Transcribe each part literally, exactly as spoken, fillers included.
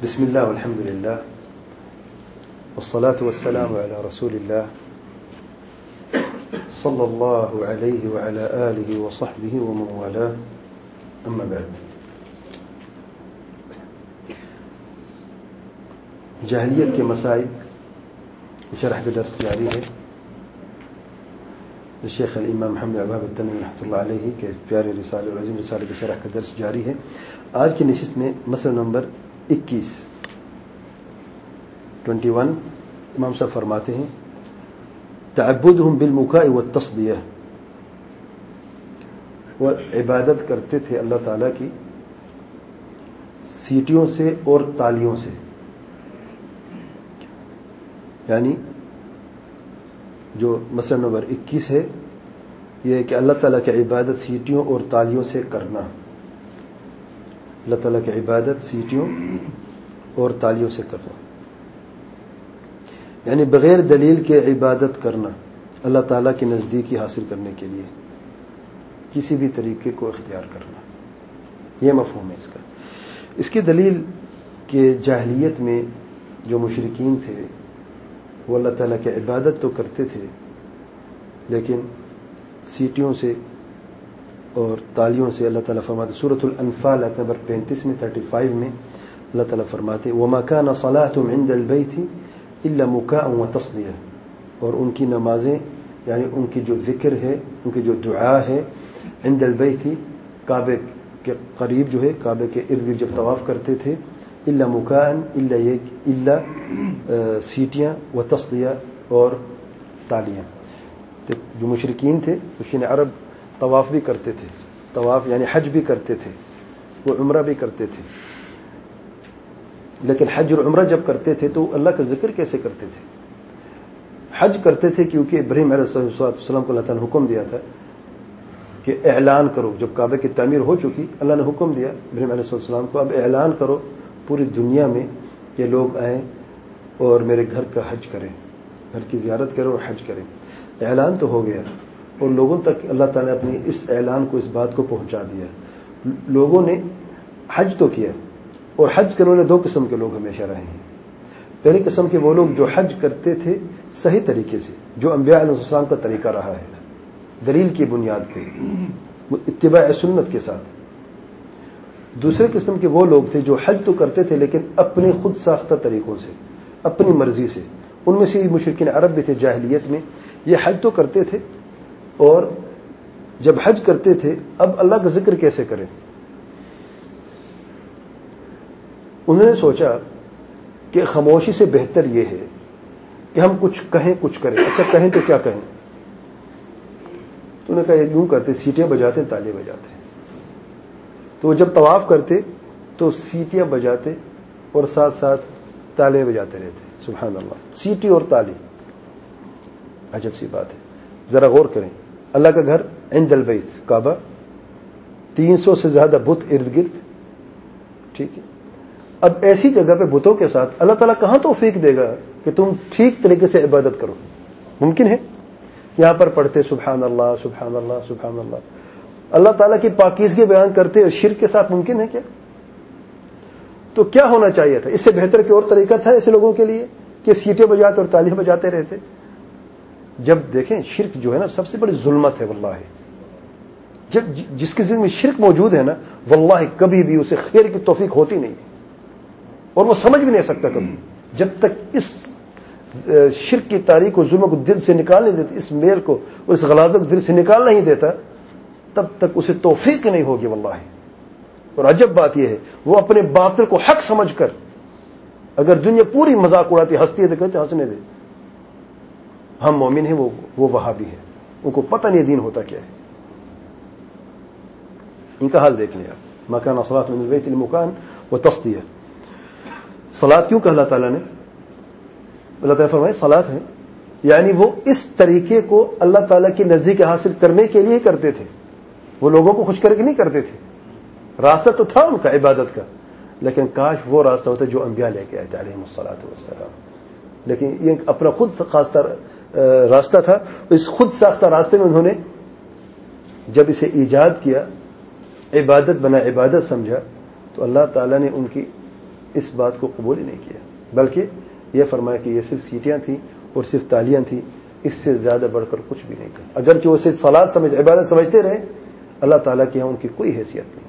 بسم الله والحمد لله والصلاة والسلام على رسول الله صلى الله عليه وعلى آله وصحبه ومن والاه أما بعد. جاہلیت کے مسائل شرح کا درس جاری ہے. شیخ الامام محمد عباب التنوی رحمۃ اللہ علیہ کے پیارے رسالے اور عظیم رسالے کی شرح کا درس جاری ہے. آج کی نشست میں مسئلہ نمبر اکیس ٹوینٹی ون امام صاحب فرماتے ہیں تعبدهم بالمکاء والتصدیہ، اور عبادت کرتے تھے اللہ تعالیٰ کی سیٹیوں سے اور تالیوں سے. یعنی جو مسئلہ نمبر اکیس ہے یہ ہے کہ اللہ تعالیٰ کی عبادت سیٹیوں اور تالیوں سے کرنا. اللہ تعالیٰ کی عبادت سیٹیوں اور تالیوں سے کرنا یعنی بغیر دلیل کے عبادت کرنا، اللہ تعالیٰ کی نزدیکی حاصل کرنے کے لیے کسی بھی طریقے کو اختیار کرنا. یہ مفہوم ہے اس کا. اس کی دلیل کہ جاہلیت میں جو مشرکین تھے وہ اللہ تعالیٰ کی عبادت تو کرتے تھے لیکن سیٹیوں سے اور تالیوں سے. اللہ تعالیٰ فرماتے سورۃ الانفال آیت نمبر پینتیس میں تھرٹی فائیو میں اللہ تعالیٰ فرماتے وما كان صلاتهم عند البيت الا مكاء وتصدية، اور ان کی نمازیں یعنی ان کی جو ذکر ہے، ان کی جو دعا ہے عند البيت کعبے کے قریب جو ہے، کعبے کے ارد گرد جب طواف کرتے تھے، الا مكاء الا یہ الا سیٹیاں وتصدیہ اور تالیاں. جو مشرکین تھے مشرکین عرب طواف بھی کرتے تھے، طواف یعنی حج بھی کرتے تھے، وہ عمرہ بھی کرتے تھے، لیکن حج اور عمرہ جب کرتے تھے تو اللہ کا ذکر کیسے کرتے تھے؟ حج کرتے تھے کیونکہ ابراہیم علیہ السلام کو اللہ تعالیٰ نے حکم دیا تھا کہ اعلان کرو. جب کعبے کی تعمیر ہو چکی اللہ نے حکم دیا ابراہیم علیہ السلام کو اب اعلان کرو پوری دنیا میں کہ لوگ آئیں اور میرے گھر کا حج کریں، گھر کی زیارت کریں اور حج کریں. اعلان تو ہو گیا اور لوگوں تک اللہ تعالیٰ نے اپنی اس اعلان کو، اس بات کو پہنچا دیا. لوگوں نے حج تو کیا، اور حج کرنے والے دو قسم کے لوگ ہمیشہ رہے ہیں. پہلی قسم کے وہ لوگ جو حج کرتے تھے صحیح طریقے سے، جو انبیاء علیہ السلام کا طریقہ رہا ہے، دلیل کی بنیاد پہ، اتباع سنت کے ساتھ. دوسرے قسم کے وہ لوگ تھے جو حج تو کرتے تھے لیکن اپنے خود ساختہ طریقوں سے، اپنی مرضی سے. ان میں سے مشرکین عرب بھی تھے جاہلیت میں. یہ حج تو کرتے تھے اور جب حج کرتے تھے اب اللہ کا ذکر کیسے کریں؟ انہوں نے سوچا کہ خاموشی سے بہتر یہ ہے کہ ہم کچھ کہیں کچھ کریں. اچھا کہیں تو کیا کہیں؟ تو انہوں نے کہا یوں کرتے، سیٹیاں بجاتے ہیں، تالیاں بجاتے ہیں. تو جب طواف کرتے تو سیٹیاں بجاتے اور ساتھ ساتھ تالے بجاتے رہتے. سبحان اللہ، سیٹی اور تالی، عجب سی بات ہے. ذرا غور کریں. اللہ کا گھر عند البیت کعبہ، تین سو سے زیادہ بت ارد گرد، ٹھیک ہے. اب ایسی جگہ پہ بتوں کے ساتھ اللہ تعالیٰ کہاں توفیق دے گا کہ تم ٹھیک طریقے سے عبادت کرو؟ ممکن ہے؟ یہاں پر پڑھتے سبحان اللہ سبحان اللہ سبحان اللہ، اللہ تعالیٰ کی پاکیزگی بیان کرتے اور شرک کے ساتھ ممکن ہے کیا؟ تو کیا ہونا چاہیے تھا؟ اس سے بہتر کہ اور طریقہ تھا ایسے لوگوں کے لیے کہ سیٹیں بجاتے اور تالیاں بجاتے رہتے. جب دیکھیں شرک جو ہے نا سب سے بڑی ظلمت ہے واللہ. جب جس کی زندگی میں شرک موجود ہے نا واللہ کبھی بھی اسے خیر کی توفیق ہوتی نہیں اور وہ سمجھ بھی نہیں سکتا کبھی. جب تک اس شرک کی تاریخ و ظلم کو دل سے نکال نہیں دیتا، اس میل کو اور اس غلاظت کو دل سے نکال نہیں دیتا، تب تک اسے توفیق نہیں ہوگی واللہ. اور عجب بات یہ ہے وہ اپنے باطل کو حق سمجھ کر اگر دنیا پوری مذاق اڑاتی ہنستی ہے تو کہتے ہنسنے دے، ہم مومن ہیں، وہ وہ وہابی ہیں، ان کو پتہ نہیں دین ہوتا کیا ہے. ان کا حال دیکھ لیں آپ. ما كان صلاة من البيت المكان وتصدیہ. صلاۃ کیوں کہ اللہ تعالیٰ نے اللہ تعالیٰ فرمائے صلاۃ ہے یعنی وہ اس طریقے کو اللہ تعالیٰ کی نزدیک حاصل کرنے کے لیے کرتے تھے. وہ لوگوں کو خوش کر کے نہیں کرتے تھے. راستہ تو تھا ان کا عبادت کا، لیکن کاش وہ راستہ ہوتا جو انبیاء لے کے آئے تھے علیہم الصلاۃ والسلام. لیکن یہ اپنا خود خاصہ راستہ تھا. اس خود ساختہ راستے میں انہوں نے جب اسے ایجاد کیا، عبادت بنا، عبادت سمجھا، تو اللہ تعالیٰ نے ان کی اس بات کو قبول ہی نہیں کیا، بلکہ یہ فرمایا کہ یہ صرف سیٹیاں تھیں اور صرف تالیاں تھیں، اس سے زیادہ بڑھ کر کچھ بھی نہیں تھا۔ اگرچہ وہ صرف صلاۃ سمجھ عبادت سمجھتے رہے، اللہ تعالیٰ کے یہاں ان کی کوئی حیثیت نہیں ہے۔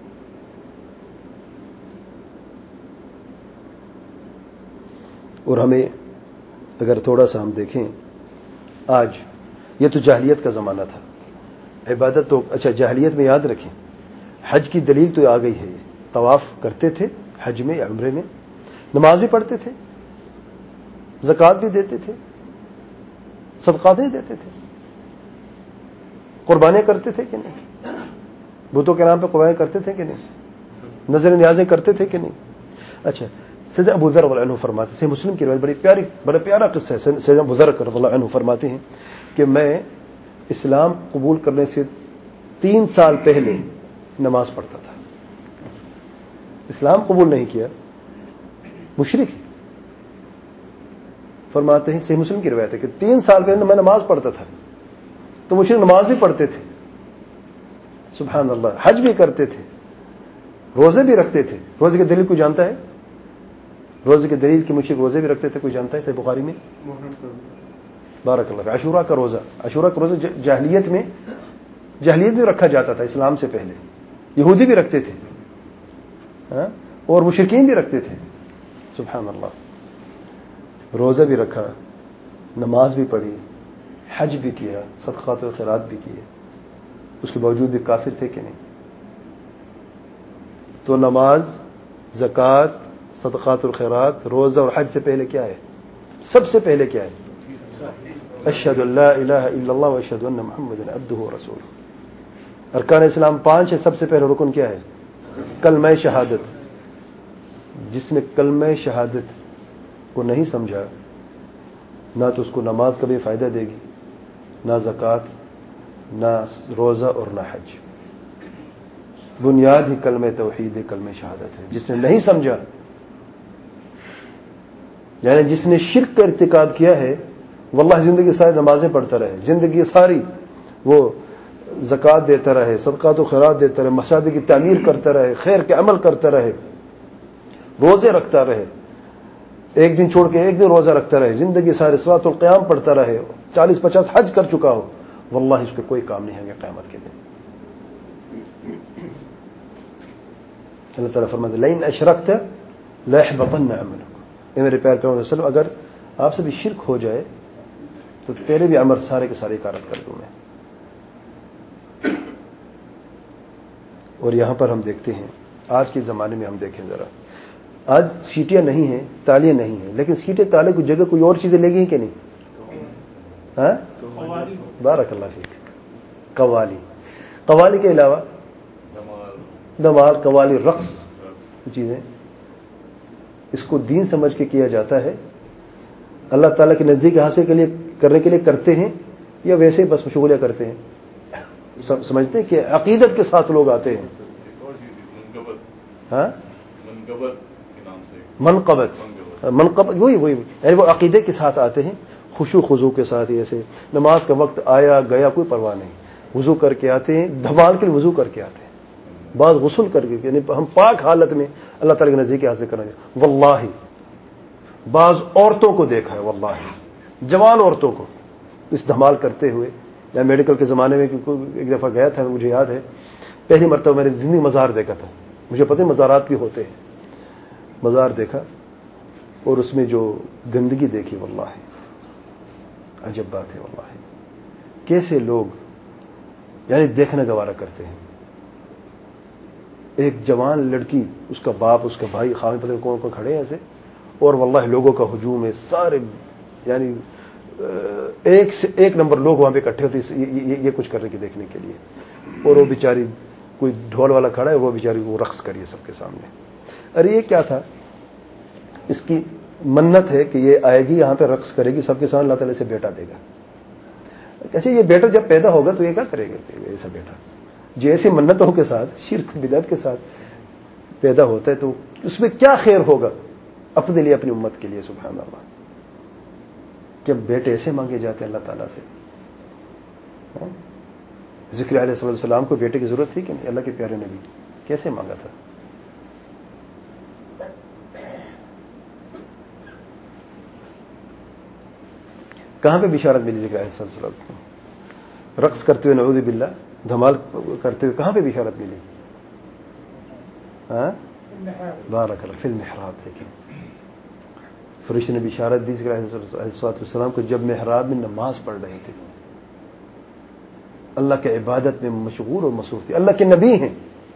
اور ہمیں اگر تھوڑا سا ہم دیکھیں، آج یہ تو جاہلیت کا زمانہ تھا، عبادت تو اچھا جاہلیت میں یاد رکھیں، حج کی دلیل تو آ گئی ہے، طواف کرتے تھے حج میں یا عمرے میں، نماز بھی پڑھتے تھے، زکوٰۃ بھی دیتے تھے، صدقات بھی دیتے تھے، قربانیاں کرتے تھے کہ نہیں؟ بتوں کے نام پہ قربانیاں کرتے تھے کہ نہیں؟ نظر نیازیں کرتے تھے کہ نہیں؟ اچھا، سیدنا ابو ذر رضی اللہ عنہ فرماتے ہیں، مسلم کی روایت بڑی پیاری بڑا پیارا قصہ ہے، سیدنا ابو ذر رضی اللہ عنہ فرماتے ہیں کہ میں اسلام قبول کرنے سے تین سال پہلے نماز پڑھتا تھا۔ اسلام قبول نہیں کیا، مشرک ہے۔ فرماتے ہیں صحیح مسلم کی روایت ہے کہ تین سال پہلے میں نماز پڑھتا تھا، تو مشرک نماز بھی پڑھتے تھے، سبحان اللہ، حج بھی کرتے تھے، روزے بھی رکھتے تھے۔ روزے کی دلیل کوئی جانتا ہے؟ روزے کی دلیل کی مشرک روزے بھی رکھتے تھے، کوئی جانتا ہے؟ صحیح بخاری میں بارک اللہ، عاشورہ کا روزہ، عاشورہ کا روزہ جاہلیت میں جاہلیت میں رکھا جاتا تھا، اسلام سے پہلے یہودی بھی رکھتے تھے اور مشرکین بھی رکھتے تھے، سبحان اللہ۔ روزہ بھی رکھا، نماز بھی پڑھی، حج بھی کیا، صدقات و خیرات بھی کیے، اس کے باوجود بھی کافر تھے کہ نہیں؟ تو نماز، زکوٰۃ، صدقات الخیرات، روزہ اور حج سے پہلے کیا ہے؟ سب سے پہلے کیا ہے؟ اشہد ان لا الہ الا اللہ واشہد ان محمد عبدہ ورسولہ۔ ارکان اسلام پانچ ہے، سب سے پہلے رکن کیا ہے؟ کلمہ شہادت۔ جس نے کلمہ شہادت کو نہیں سمجھا، نہ تو اس کو نماز کبھی فائدہ دے گی، نہ زکوٰۃ، نہ روزہ اور نہ حج۔ بنیاد ہی کلمہ توحید ہے، کلمہ شہادت ہے۔ جس نے نہیں سمجھا، یعنی جس نے شرک کا ارتکاب کیا ہے، واللہ زندگی ساری نمازیں پڑھتا رہے، زندگی ساری وہ زکوٰۃ دیتا رہے، صدقات و خیرات دیتا رہے، مساجد کی تعمیر کرتا رہے، خیر کے عمل کرتا رہے، روزے رکھتا رہے، ایک دن چھوڑ کے ایک دن روزہ رکھتا رہے، زندگی سارے صلاۃ القیام پڑھتا رہے، چالیس پچاس حج کر چکا ہو، واللہ اس کے کوئی کام نہیں ہے قیامت کے دن۔ اللہ تعالیٰ فرماتے ہیں لئن اشرکت لیحبطن عملک، اے میرے پیارے پیغمبر صلی اللہ علیہ وسلم، اگر آپ سے بھی شرک ہو جائے تو تیرے بھی عمل سارے کے سارے کارت کر دوں میں۔ اور یہاں پر ہم دیکھتے ہیں، آج کے زمانے میں ہم دیکھیں ذرا، آج سیٹیاں نہیں ہیں، تالیاں نہیں ہیں، لیکن سیٹیں تالے کی جگہ کوئی اور چیزیں لے گئی کہ نہیں؟ ہاں، بارک اللہ فیک۔ قوالی، قوالی کے علاوہ دمال، قوالی، رقص چیزیں، اس کو دین سمجھ کے کیا جاتا ہے، اللہ تعالیٰ کے نزدیک حاصل کے لیے کرنے کے لیے کرتے ہیں، یا ویسے ہی بس مشغولیاں کرتے ہیں؟ سمجھتے ہیں کہ عقیدت کے ساتھ لوگ آتے ہیں۔ ہاں، منقبت، منقبت وہی وہی یعنی وہ عقیدے کے ساتھ آتے ہیں، خشوع خضوع کے ساتھ، ایسے نماز کا وقت آیا گیا کوئی پرواہ نہیں، وضو کر کے آتے ہیں، دھمال کے لیے وضو کر کے آتے ہیں، بعض غسل کر کے، یعنی ہم پاک حالت میں اللہ تعالیٰ کے نزدیک حاصل کریں گے۔ واللہ بعض عورتوں کو دیکھا ہے، واللہ جوان عورتوں کو اس دھمال کرتے ہوئے، یا میڈیکل کے زمانے میں ایک دفعہ گیا تھا، مجھے یاد ہے، پہلی مرتبہ میں نے زندگی مزار دیکھا تھا، مجھے پتہ ہے مزارات بھی ہوتے ہیں، مزار دیکھا اور اس میں جو گندگی دیکھی، واللہ عجب بات ہے، واللہ کیسے لوگ یعنی دیکھنا گوارا کرتے ہیں۔ ایک جوان لڑکی، اس کا باپ، اس کا بھائی، خامن پتہ کون کون کھڑے ہیں ایسے، اور واللہ لوگوں کا ہجوم ہے، سارے یعنی ایک سے ایک نمبر لوگ وہاں پہ اکٹھے ہوتے یہ کچھ کرنے کی دیکھنے کے لیے، اور وہ بیچاری کوئی ڈھول والا کھڑا ہے، وہ بیچاری وہ رقص کریے سب کے سامنے۔ ارے یہ کیا تھا؟ اس کی منت ہے کہ یہ آئے گی یہاں پہ رقص کرے گی سب کے سامنے، اللہ تعالیٰ سے بیٹا دے گا۔ اچھا، یہ بیٹا جب پیدا ہوگا تو یہ کیا کرے گا؟ ایسا بیٹا جیسے منتوں کے ساتھ، شرک بدعت کے ساتھ پیدا ہوتا ہے، تو اس میں کیا خیر ہوگا اپنے لیے، اپنی امت کے لیے؟ سبحان اللہ، جب بیٹے ایسے مانگے جاتے ہیں اللہ تعالیٰ سے۔ ذکر علیہ السلام کو بیٹے کی ضرورت تھی کہ نہیں؟ اللہ کے پیارے نبی کیسے مانگا تھا؟ کہاں پہ بشارت ملی ذکر علیہ السلام کو؟ رقص کرتے ہوئے نعوذ باللہ، دھمال کرتے ہوئے کہاں پہ بشارت ملی؟ ہاں بارک اللہ فی المحراب. دیکھیں فرشتے نے بشارت دی ذکر علیہ السلام کو جب محراب میں نماز پڑھ رہے تھے، اللہ کے عبادت میں مشغول اور مصروف تھے، اللہ کے نبی ہیں،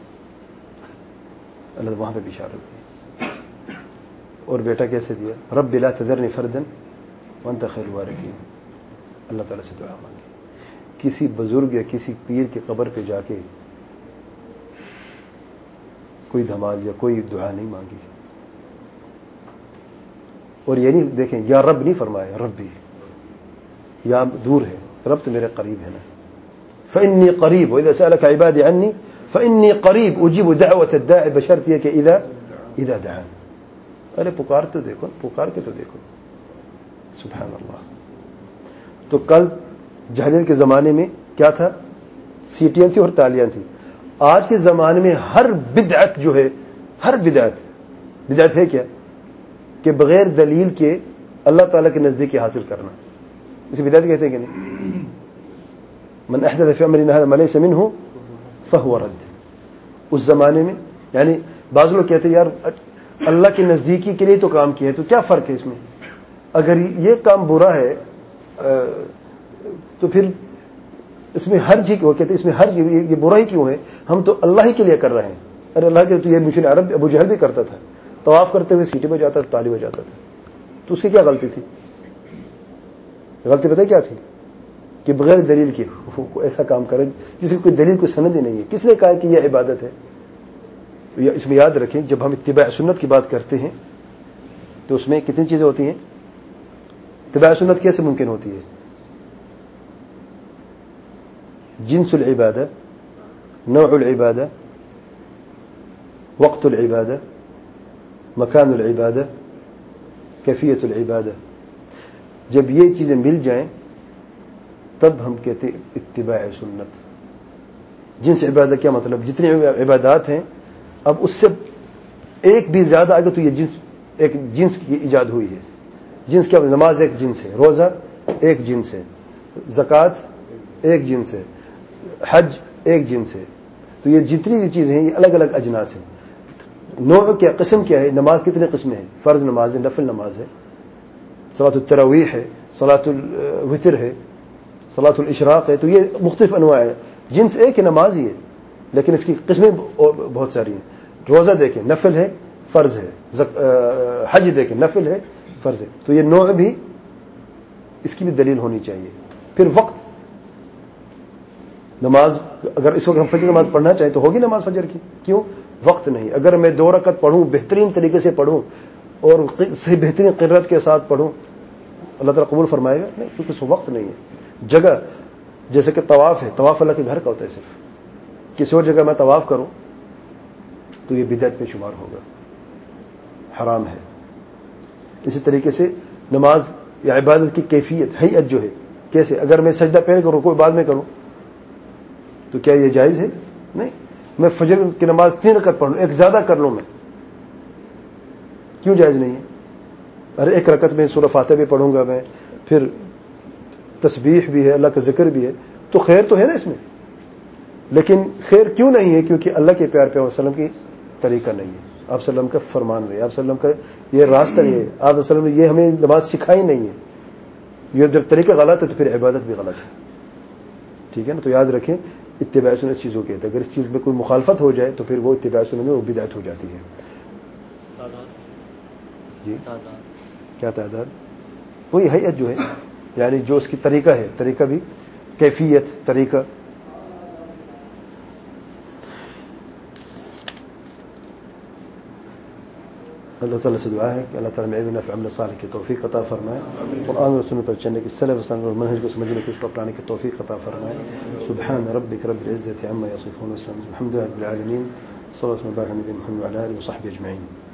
اللہ وہاں پہ بشارت دی. اور بیٹا کیسے دیا؟ رب لا تذرنی فردا وانت خیر الوارثین. اللہ تعالیٰ سے دعا مانگی. کسی بزرگ یا کسی پیر کی قبر پہ جا کے کوئی دھمال یا کوئی دعا نہیں مانگی. اور یہ نہیں دیکھیں یا رب نہیں فرمایا، رب بھی یا دور ہے، رب تو میرے قریب ہے نا. فإنی قریب وإذا سألك عبادی عنی فإنی قریب اجیب دعوت الداعی، بشرط یہ کہ اذا اذا دعان. ارے پکار تو دیکھو، پکار کے تو دیکھو. سبحان اللہ. تو کل جہلیت کے زمانے میں کیا تھا؟ سیٹیاں تھیں اور تالیاں تھیں. آج کے زمانے میں ہر بدعت جو ہے، ہر بدعت بدعت ہے کیا؟ کہ بغیر دلیل کے اللہ تعالیٰ کے نزدیکی حاصل کرنا، اسے بدعت کہتے ہیں کہ نہیں؟ من احدث فی امرنا هذا ما ليس منه فهو رد. اس زمانے میں یعنی بعض لوگ کہتے ہیں یار اللہ کی نزدیکی کے لیے تو کام کیا ہے، تو کیا فرق ہے اس میں؟ اگر یہ کام برا ہے تو پھر اس میں حرج ہی کیوں؟ کہتے ہیں اس میں حرج، یہ برا ہی کیوں ہے؟ ہم تو اللہ ہی کے لیے کر رہے ہیں. ارے اللہ کے تو یہ مشن عرب ابو جہل بھی کرتا تھا، طواف کرتے ہوئے سیٹی میں جاتا تھا، تالی بجاتا تھا. تو اس کی کیا غلطی تھی؟ غلطی پتہ کیا تھی؟ کہ بغیر دلیل کے ایسا کام کرے جس کی کوئی دلیل کوئی سند ہی نہیں ہے. کس نے کہا کہ یہ عبادت ہے؟ اس میں یاد رکھیں جب ہم اتباع سنت کی بات کرتے ہیں تو اس میں کتنی چیزیں ہوتی ہیں؟ اتباع سنت کیسے ممکن ہوتی ہے؟ جنس العبادہ، نوع العبادہ، وقت العبادہ، مکان العبادہ، کیفیت العبادہ. جب یہ چیزیں مل جائیں تب ہم کہتے ہیں اتباع سنت. جنس عبادہ کیا مطلب؟ جتنی عبادات ہیں اب اس سے ایک بھی زیادہ آگے تو یہ جنس، ایک جنس کی ایجاد ہوئی ہے. جنس کیا؟ نماز ایک جنس ہے، روزہ ایک جنس ہے، زکوٰۃ ایک جنس ہے، حج ایک جنس ہے. تو یہ جتنی بھی چیزیں ہیں یہ الگ الگ اجناس ہیں. نوع کیا؟ قسم کیا ہے؟ نماز کتنے قسمیں ہیں؟ فرض نماز ہے، نفل نماز ہے، صلاۃ التراویح ہے، صلاۃ الوتر ہے، صلاۃ الاشراق ہے. تو یہ مختلف انواع ہے. جنس ایک ہے، نماز ہی ہے، لیکن اس کی قسمیں بہت ساری ہیں. روزہ دیکھیں نفل ہے، فرض ہے، حج دیکھیں نفل ہے، فرض ہے. تو یہ نوع بھی، اس کی بھی دلیل ہونی چاہیے. پھر وقت، نماز اگر اس وقت ہم فجر نماز پڑھنا چاہیں تو ہوگی نماز فجر کی. کیوں؟ وقت نہیں. اگر میں دو رکعت پڑھوں، بہترین طریقے سے پڑھوں اور صحیح بہترین قرات کے ساتھ پڑھوں، اللہ تعالیٰ قبول فرمائے گا؟ نہیں، کیونکہ اس وقت نہیں ہے. جگہ جیسے کہ طواف ہے، طواف اللہ کے گھر کا ہوتا ہے. صرف کسی اور جگہ میں طواف کروں تو یہ بدعت میں شمار ہوگا، حرام ہے. اسی طریقے سے نماز یا عبادت کی کیفیت، حیت جو ہے، کیسے؟ اگر میں سجدہ پہلے کروں، کوئی بعد میں کروں تو کیا یہ جائز ہے؟ نہیں. میں فجر کی نماز تین رکعت پڑھوں، ایک زیادہ کر لوں، میں کیوں جائز نہیں ہے؟ ارے ایک رکعت میں سورہ فاتحہ بھی پڑھوں گا میں، پھر تسبیح بھی ہے، اللہ کا ذکر بھی ہے، تو خیر تو ہے نا اس میں. لیکن خیر کیوں نہیں ہے؟ کیونکہ اللہ کے پیار پیغمبر صلی اللہ علیہ وسلم کی طریقہ نہیں ہے، آپ صلی اللہ علیہ وسلم کا فرمان نہیں ہے، آپ صلی اللہ علیہ وسلم کا یہ راستہ نہیں ہے، آپ صلی اللہ علیہ وسلم نے یہ ہمیں نماز سکھائی نہیں ہے. یہ جب طریقہ غلط ہے تو پھر عبادت بھی غلط ہے. ٹھیک ہے نا؟ تو یاد رکھیں اتباع سنت چیزوں کے اگر اس چیز میں کوئی مخالفت ہو جائے تو پھر وہ اتباع سنت میں وہ بدعت ہو جاتی ہے. جی کیا تعداد؟ وہی حیت جو ہے، یعنی جو اس کی طریقہ ہے، طریقہ بھی، کیفیت، طریقہ. اللہ تعالیٰ سے دعا ہے کہ اللہ تعالیٰ علم نافع عمل صالح کی توفیق عطا فرمائے، قرآن اور سنت پر چلنے کی، سلف و سنت اور منہج کو سمجھنے کی، اس کو اپنانے کی توفیق عطا فرمائے. سبحان ربک رب العزة عما یصفون، الحمد للہ رب العالمین، صلی اللہ علیہ وسلم وعلی آلہ وصحبہ اجمعین.